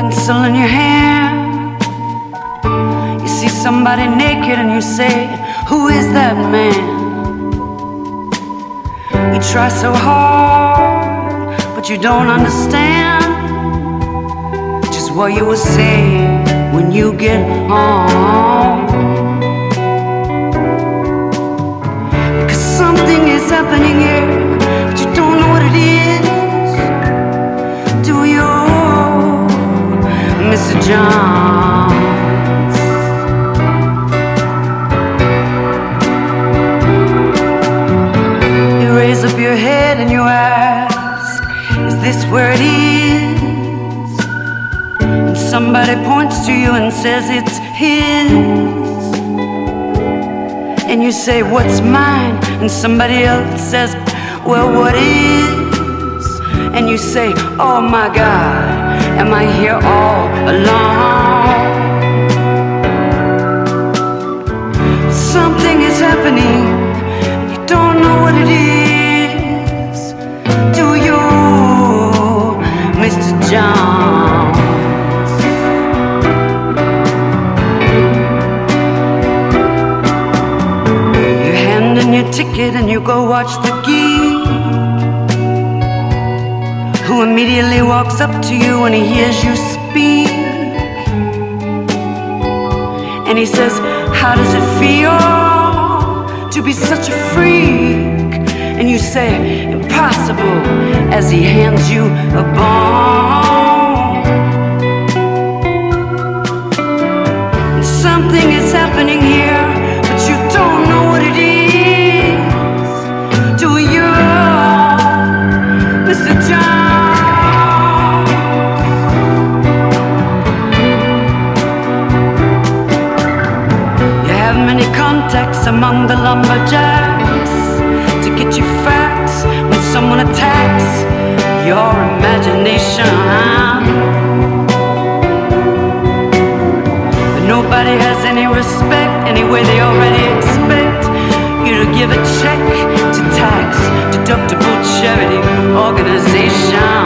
pencil in your hand. You see somebody naked and you say, who is that man? You try so hard, but you don't understand just what you will say when you get home. Because something is happening here, but you don't know what it is. Do you, Mr. Johns? You raise up your head and you ask, is this where it is? And somebody points to you and says it's his. And you say, what's mine? And somebody else says, well, what is? And you say, oh my God, am I here all alone? Something is happening, you don't know what it is. Do you, Mr. Johns? You hand in your ticket and you go watch the geek, who immediately walks up to you when he hears you speak. And he says, how does it feel to be such a freak? And you say, impossible, as he hands you a bone. And something is happening here, but you don't know what it is. Do you, Mr. John? Contacts among the lumberjacks to get you facts when someone attacks your imagination. But nobody has any respect, anyway they already expect you to give a check to tax deductible charity organization.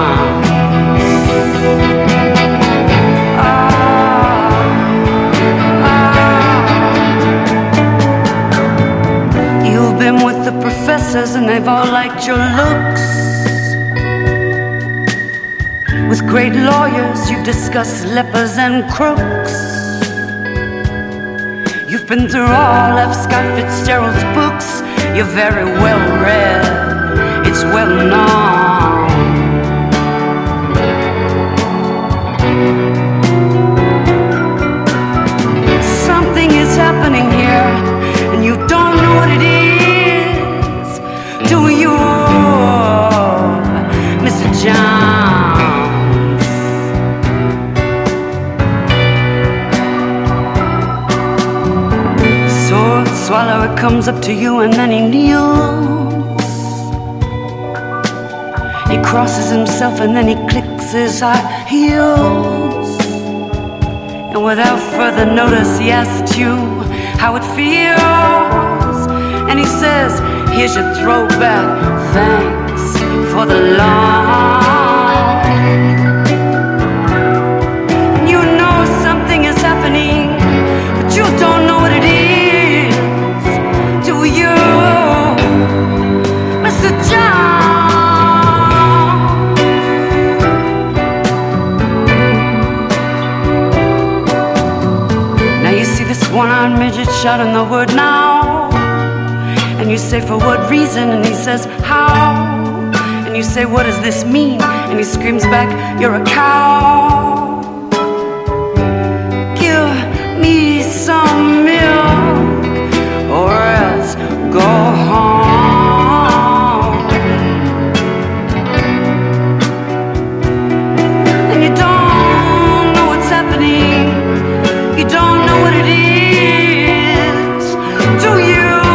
Been with the professors and they've all liked your looks. With great lawyers you've discussed lepers and crooks. You've been through all of Scott Fitzgerald's books. You're very well read, it's well known. Something is happening here and you don't know what it is. Do you, Mr. Johns? Sword swallower comes up to you and then he kneels. He crosses himself and then he clicks his high heels. And without further notice he asks you how it feels. And he says, here's your throwback, thanks for the loan. And you know something is happening, but you don't know what it is. Do you, Mr. John? Now you see this one-eyed midget shouting the word now. And you say, for what reason? And he says, how? And you say, what does this mean? And he screams back, you're a cow. Give me some milk or else go home. And you don't know what's happening. You don't know what it is. Do you?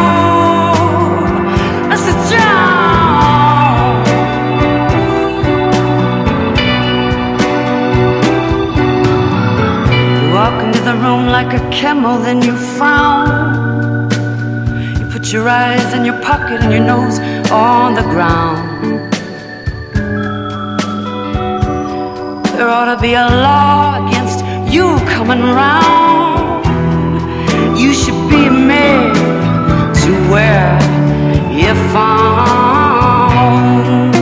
Like a camel, then you frown. You put your eyes in your pocket and your nose on the ground. there ought to be a law against you coming round. You should be made to wear your found.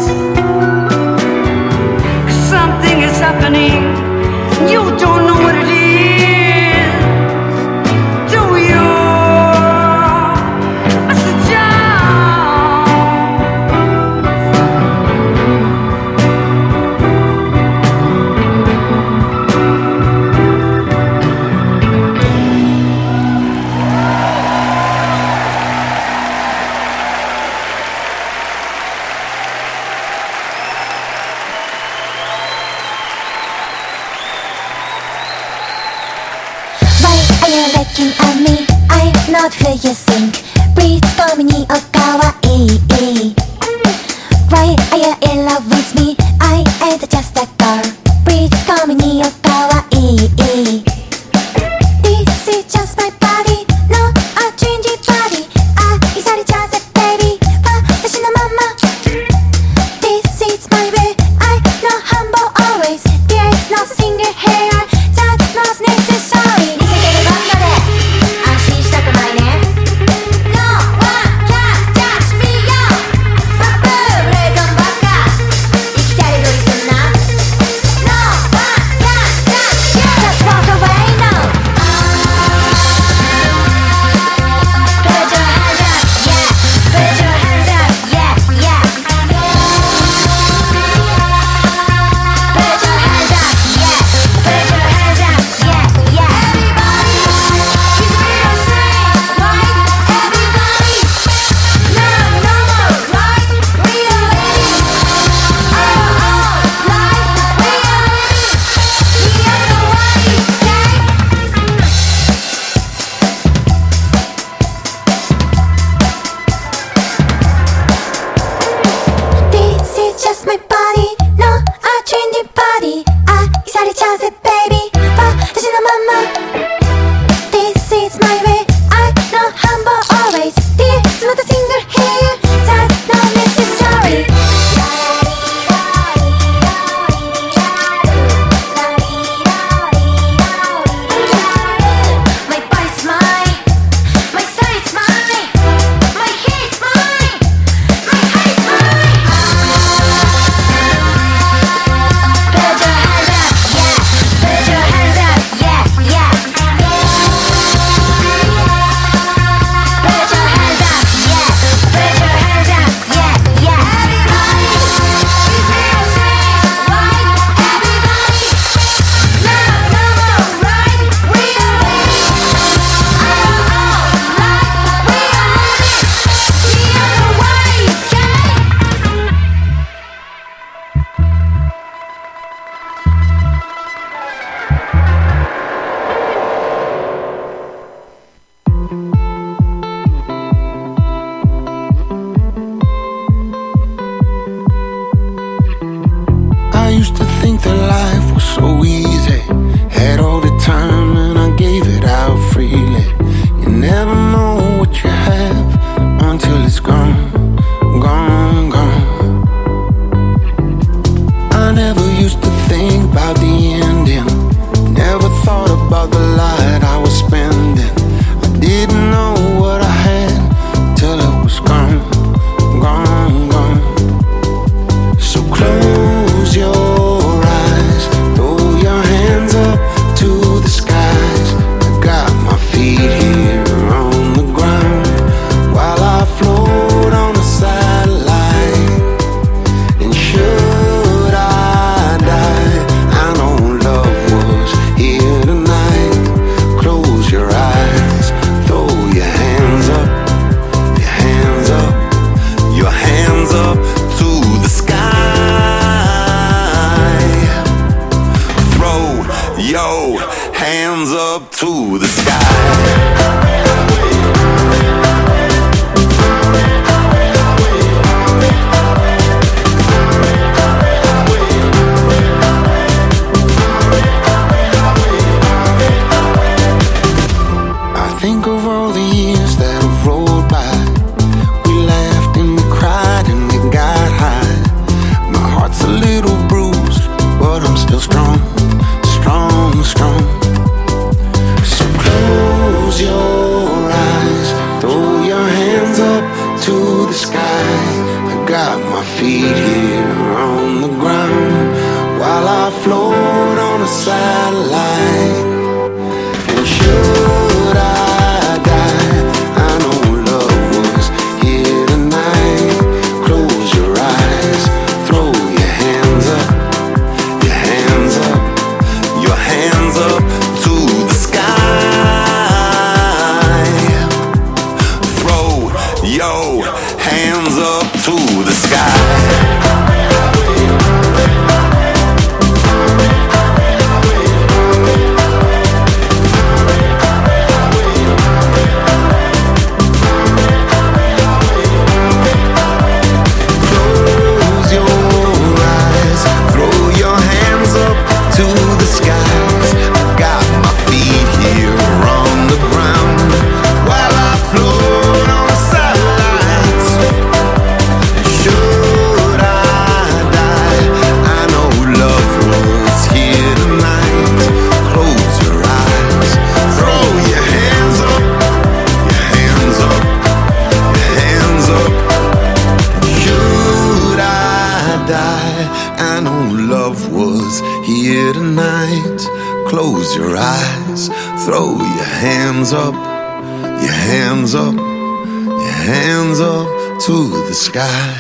Something is happening, you don't know what it is, do you, Mr. Looking at me, I'm not who you think. Please call me oh kawaii. Why are you in love with me? I ain't just a girl. Please call me oh kawaii. This is just my body, no a trendy body. Is that just a baby?私のまま This is my way, I know humble always. There's no single hair, that's not necessary. I'm still feel strong, strong, strong. So close your eyes, throw your hands up to the sky. I got my feet here on the ground while I float on a satellite. And should I die, I know love was here tonight. Close your eyes, throw your hands up, your hands up, your hands up to the sky. Throw your hands up to the sky. Close your eyes, throw your hands up, your hands up, your hands up to the sky.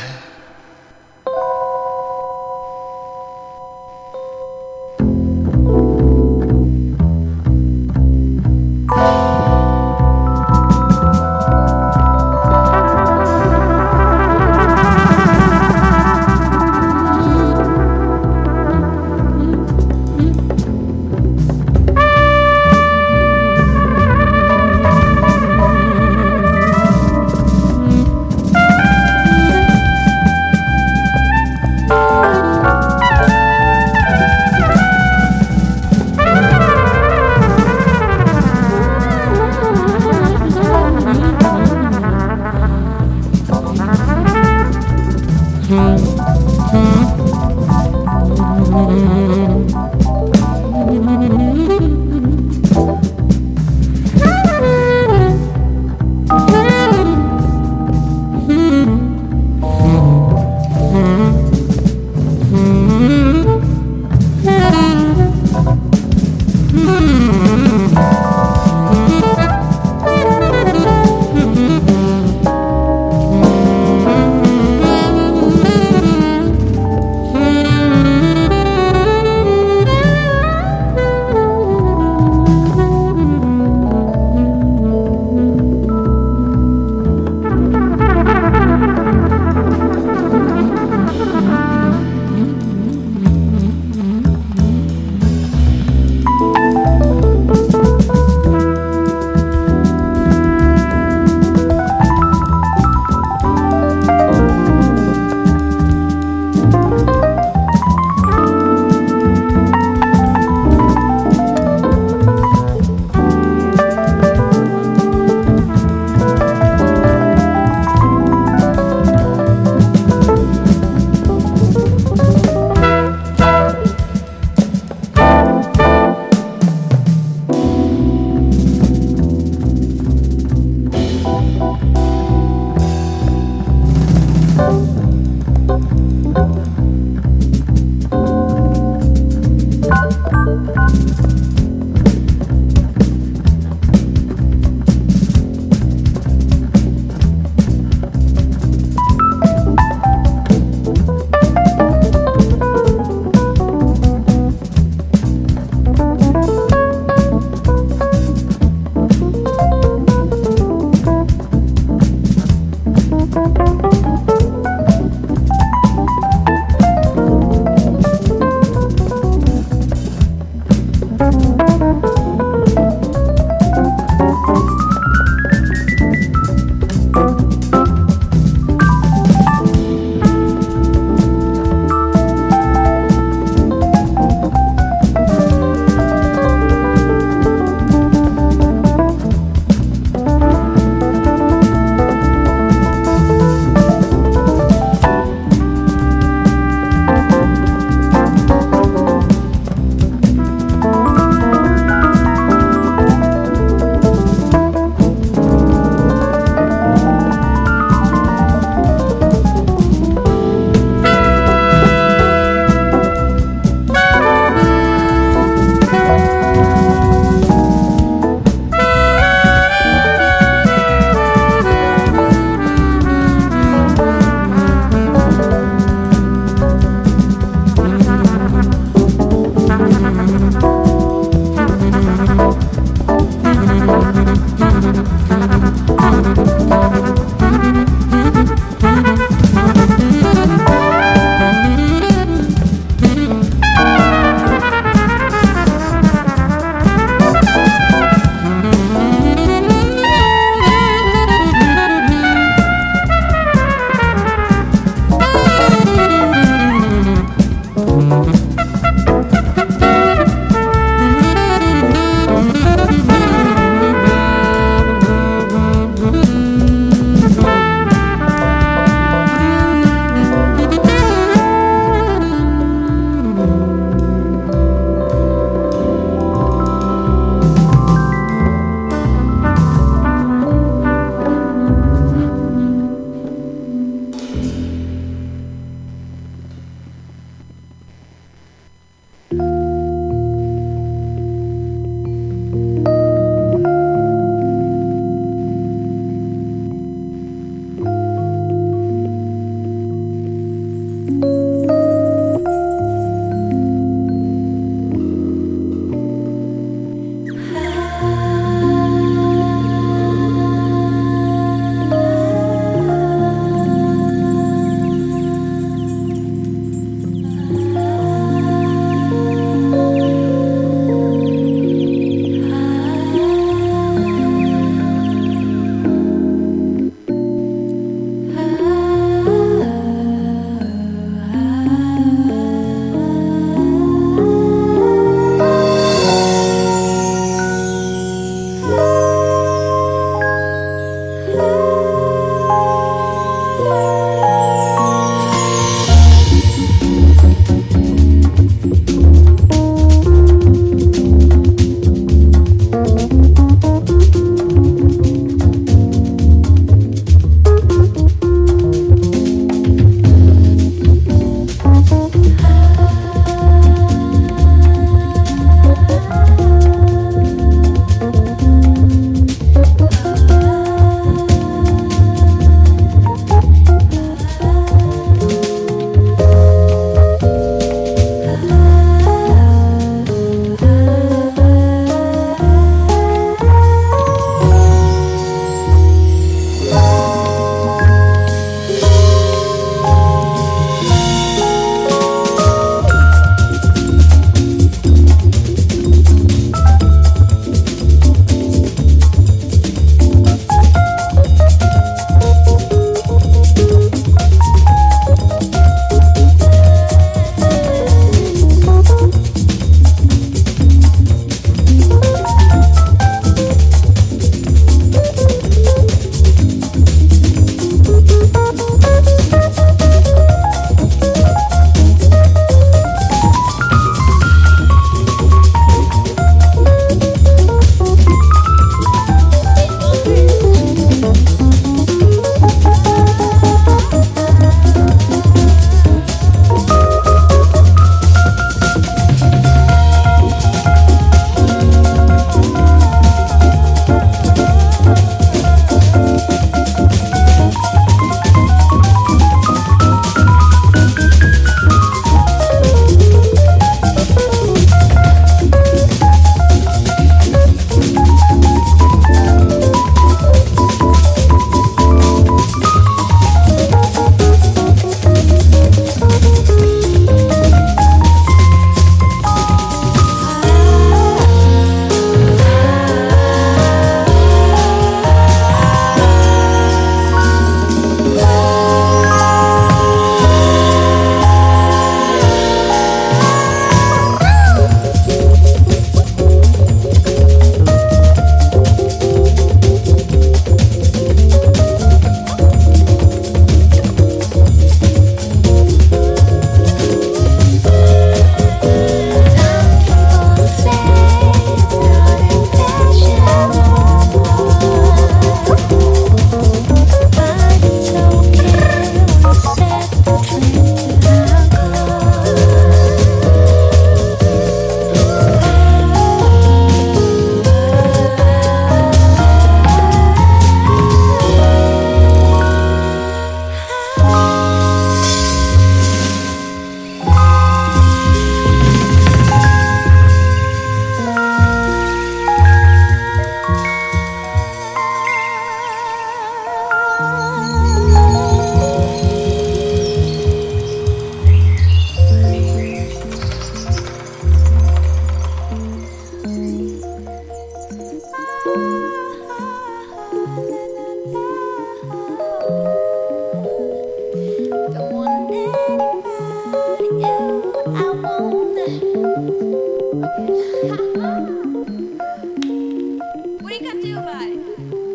What are you gonna do about it?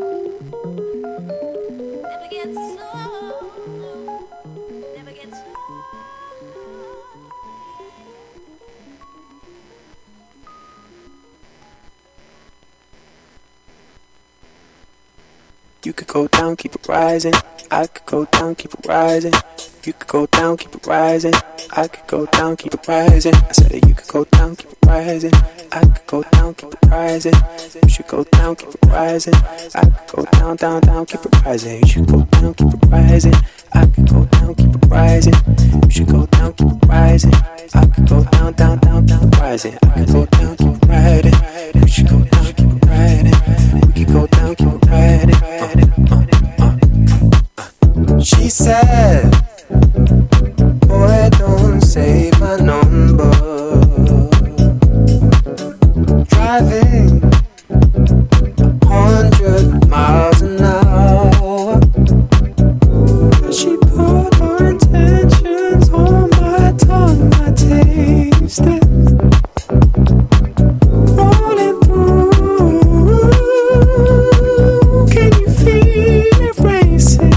Never gets slow. Never gets slow. You could go down, keep it rising. I could go down, keep it rising. You could go down, keep it rising. I could go down, keep it rising. I said that you could go down, keep it rising. I could go down, keep it rising. You should go down, keep it rising. I could go down, down, down, keep it rising. You should go down, keep it rising. I could go down, keep it rising. You should go down, keep it rising. I could go down, down, down, down, rising. I could go down, keep it riding. You should go down, keep it riding. We could go down, keep it riding. She said, boy, don't save my number. Driving 100 miles an hour. She put her intentions on my tongue. I taste it rolling through. Can you feel it racing?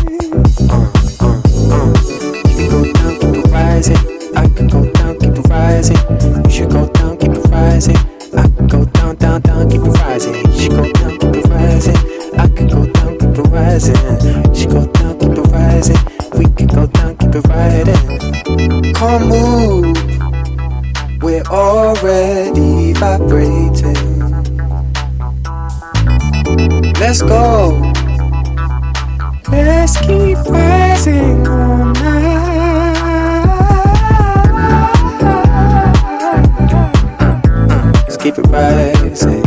I could go down, keep it rising. You should go down, keep it rising. I could go down, down, down, keep it rising. You should go down, keep it rising. I could go down, keep it rising. You should go down, keep it rising. We could go down, keep it riding. Come move, we're already vibrating. Let's go. Let's keep rising all night. Keep it rising.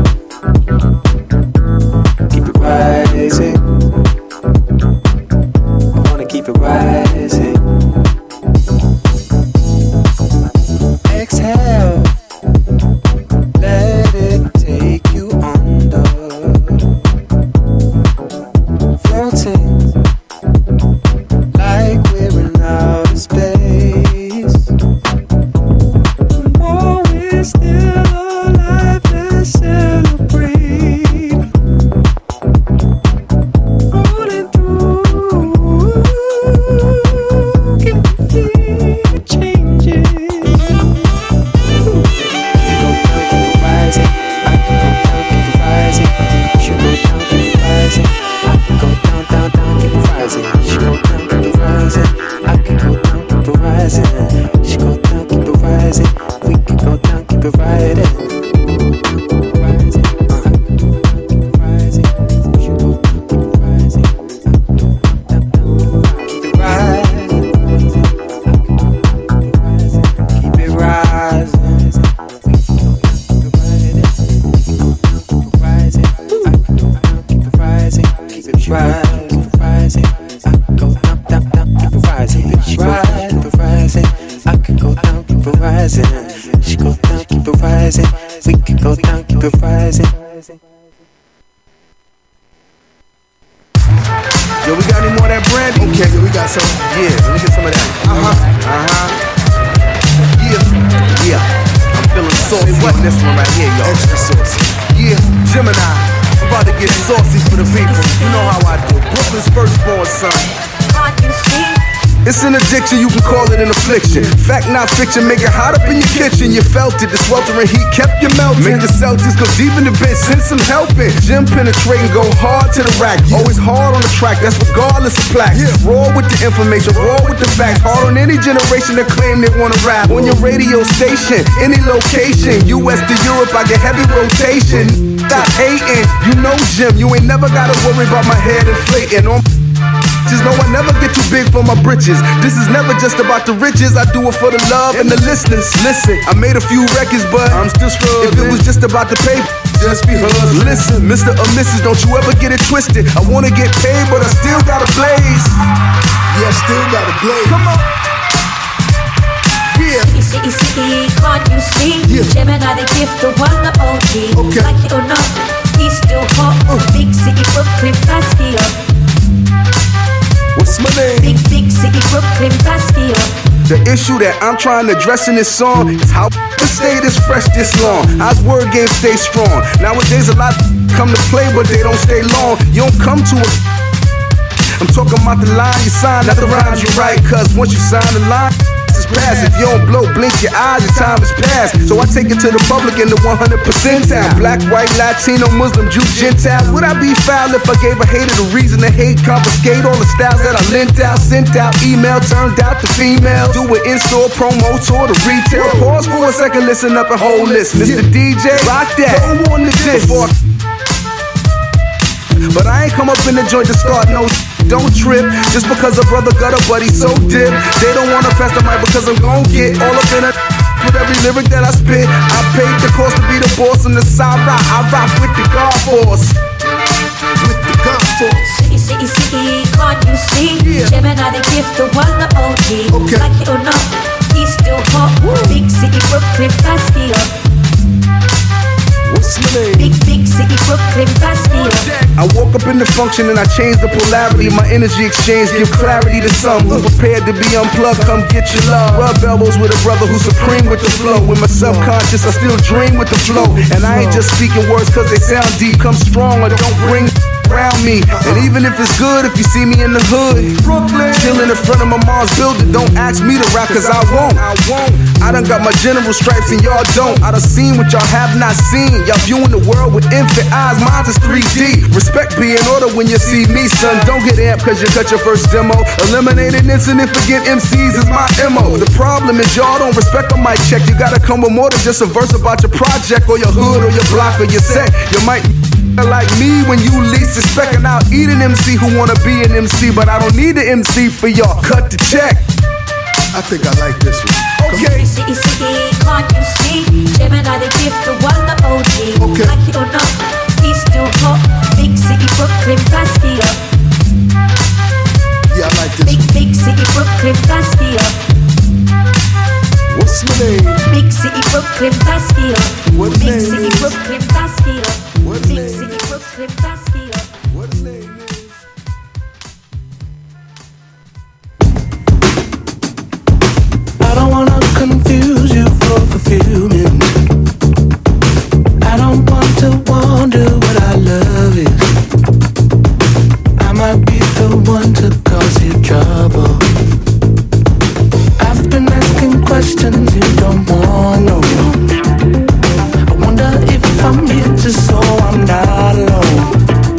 Keep it rising. I wanna keep it rising. Exhale. Let it take you under. Floating like we're in outer space. The more we're still alive, let's celebrate. Rolling through, can you feel it changing? You go down, keep it rising. I can go down, keep it rising. You should go down, keep it rising. I can go down, down, down, keep it rising. You should go down, keep it rising. I can go down, keep it rising. You should go down, keep it rising. We can go down, keep it riding. Yo, we got any more of that brandy? Okay, we got some. Yeah, let me get some of that. Yeah. I'm feeling saucy on this one right here, y'all. Extra saucy. Yeah, Gemini. I'm about to get saucy for the people. You know how I do. Brooklyn's firstborn son. Can't you see? It's an addiction, you can call it an affliction. Fact, not fiction, make it hot up in your kitchen. You felt it, the sweltering heat kept you melting. Make the Celtics go deep in the bench, send some helping. Gym penetrating, go hard to the rack. Always hard on the track, that's regardless of plaques. Raw with the information, raw with the facts. Hard on any generation that claim they wanna rap. On your radio station, any location. US to Europe, I get heavy rotation. Stop hating, you know Jim. You ain't never gotta worry about my head inflating. Just know I never get too big for my britches. This is never just about the riches. I do it for the love and the listeners. Listen, I made a few records, but I'm still struggling. If it was just about the paper, just be hustling. Listen, Mr. or Mrs., don't you ever get it twisted. I wanna get paid, but I still gotta blaze. Yeah, I still gotta blaze. Come on. Yeah. City, can't you see? Yeah. Gemini, the gift, the one, the OG. Okay. Like it or not, he's still hot. Big city, Brooklyn, Bastion. What's my name? Big city, Brooklyn, Bastion. The issue that I'm trying to address in this song is how the stay this fresh this long. How's word game stay strong? Nowadays a lot come to play, but they don't stay long. You don't come to a I'm talking about the line you sign, not the rhymes you write. Cause once you sign the line, it's past. If you don't blow, blink your eyes, your time is past. So I take it to the public in the 100 percentile. Black, white, Latino, Muslim, Jew, Gentile. Would I be foul if I gave a hater the reason to hate? Confiscate all the styles that I lent out, sent out, email, turned out to female. Do it in-store, promo, tour to retail. Pause for a second, listen up and hold this. Mr. DJ, rock that. Go on the disc. But I ain't come up in the joint to start no don't trip, just because a brother got a buddy so dip. They don't wanna pass the mic because I'm gon' get all up in it with every lyric that I spit. I paid the cost to be the boss on the side rock. I rock with the God Force. With the God Force. City, can't you see? Yeah. Gemini, the gift, the one, the OG. Okay. Like it or not, he's still hot. Woo. Big city, Brooklyn, Bastion. What's my name? Big city, Brooklyn, Bastion. I woke up in the function and I changed the polarity. My energy exchange give clarity to some who prepared to be unplugged. Come get your love. Rub elbows with a brother who's supreme with the flow. With my subconscious, I still dream with the flow. And I ain't just speaking words cause they sound deep. Come strong or don't bring around me. And even if it's good, if you see me in the hood, Brooklyn, chillin' in front of my mom's building, don't ask me to rap cause I won't. I done got my general stripes and y'all don't. I done seen what y'all have not seen. Y'all viewing the world with infant eyes, mine is 3D. Respect be in order when you see me, son. Don't get amped cause you cut your first demo. Eliminate an incident, forget MCs is my MO. The problem is y'all don't respect a mic check. You gotta come with more than just a verse about your project or your hood or your block or your set. You might like me when you least suspect, and I'll eat an MC who wanna be an MC, but I don't need an MC for y'all. Cut the check. I think I like this one. Okay. City, can't you see? Gemini, the gift, the one, the OG. Okay. Like it or not, he's still hot. Big city, Brooklyn, Bastion. Yeah, I like this one. Big city, Brooklyn, Bastion. What's my name? Big city, Brooklyn, Bastion. What Big name city, is? Brooklyn, Bastion. What Big name city, is? Brooklyn, Bastion. What his name is? I don't wanna confuse you for fulfillment. I don't want to wonder what our love is. I might be the one to cause you trouble. I've been asking questions you don't wanna know. I wonder if I'm here just so I'm not alone.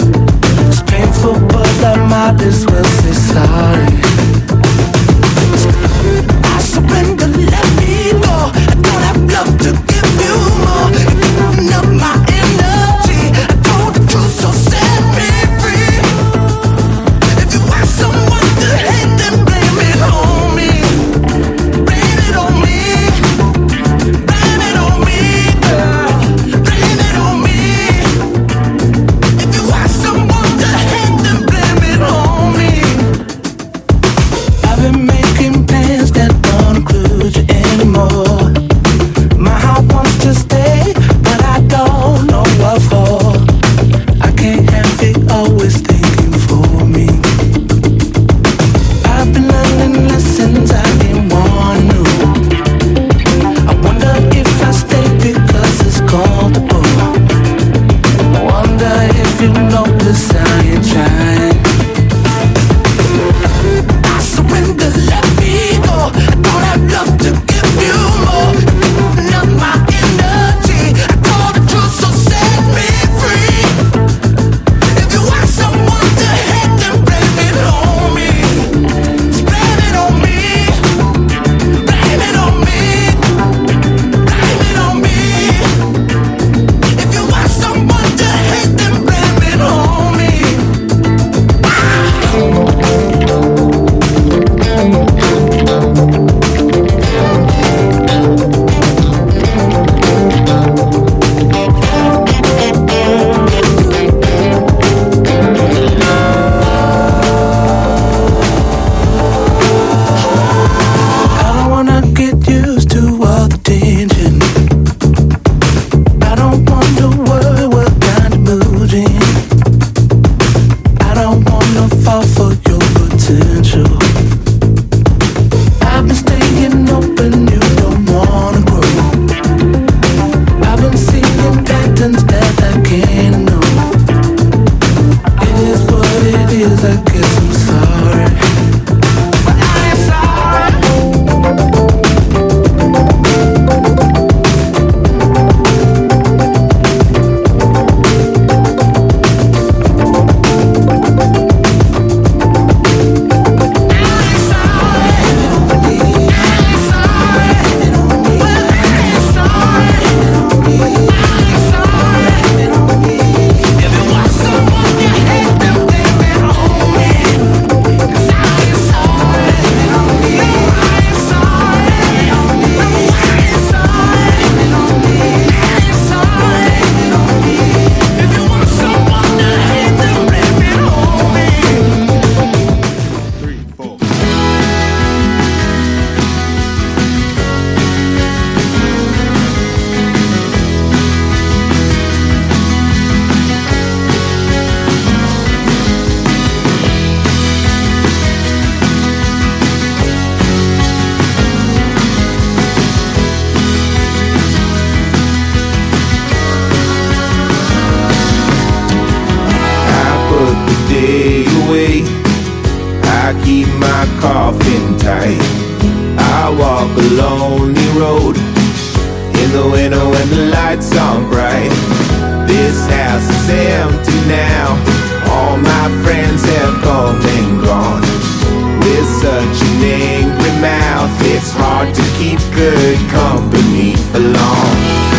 the winter when the lights aren't bright. This house is empty now. All my friends have come and gone. With such an angry mouth, it's hard to keep good company for long.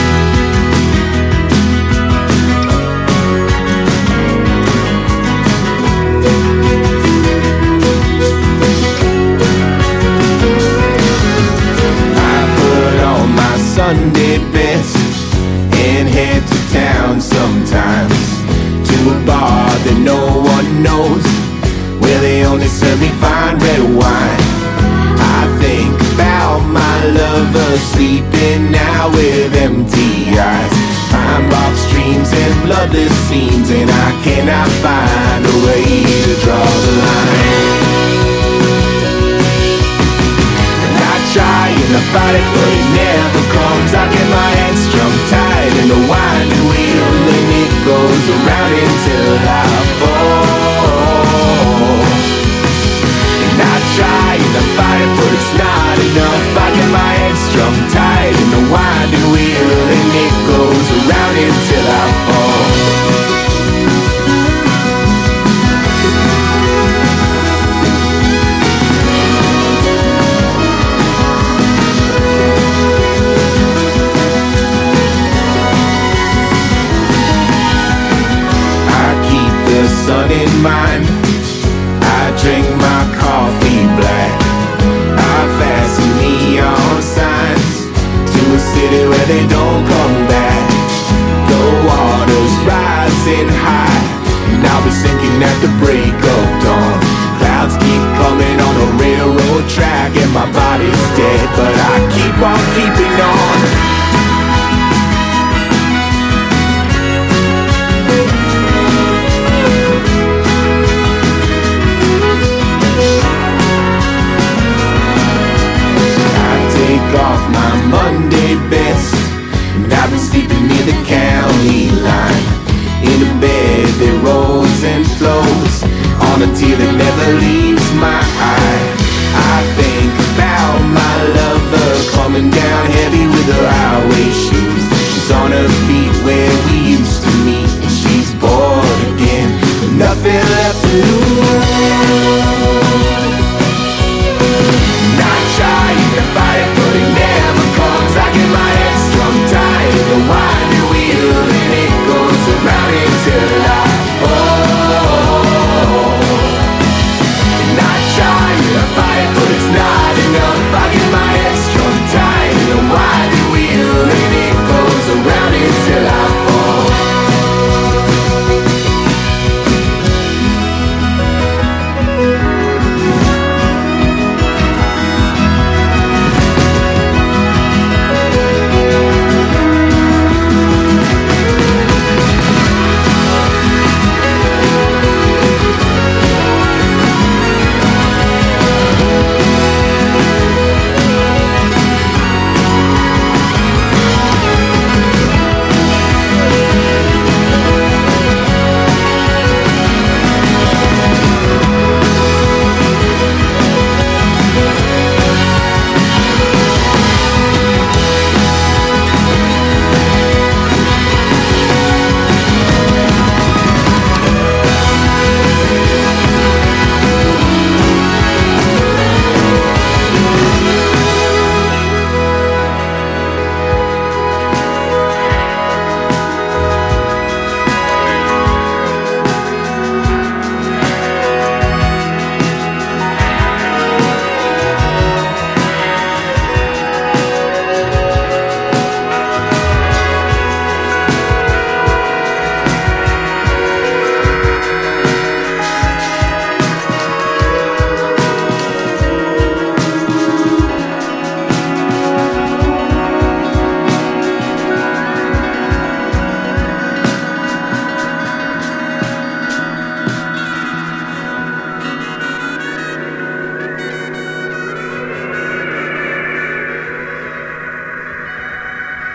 Sunday best and head to town sometimes, to a bar that no one knows, where they only serve me fine red wine. I think about my lover sleeping now with empty eyes, pine box dreams and bloodless scenes, and I cannot find a way to draw the line. Trying to fight it, but it never comes. I get my head strung tight in the winding wheel, and it goes around until I fall. And I trying to fight it, but it's not enough. I get my head strung tight in the winding wheel, and it goes around until I fall. Sun in mind, I drink my coffee black. I fasten neon signs to a city where they don't come back. The water's rising high, and I'll be sinking at the break of dawn. Clouds keep coming on a railroad track, and my body's dead, but I keep on keeping on. Off my Monday best, and I've been sleeping near the county line, in a bed that rolls and flows on a tear that never leaves my eye.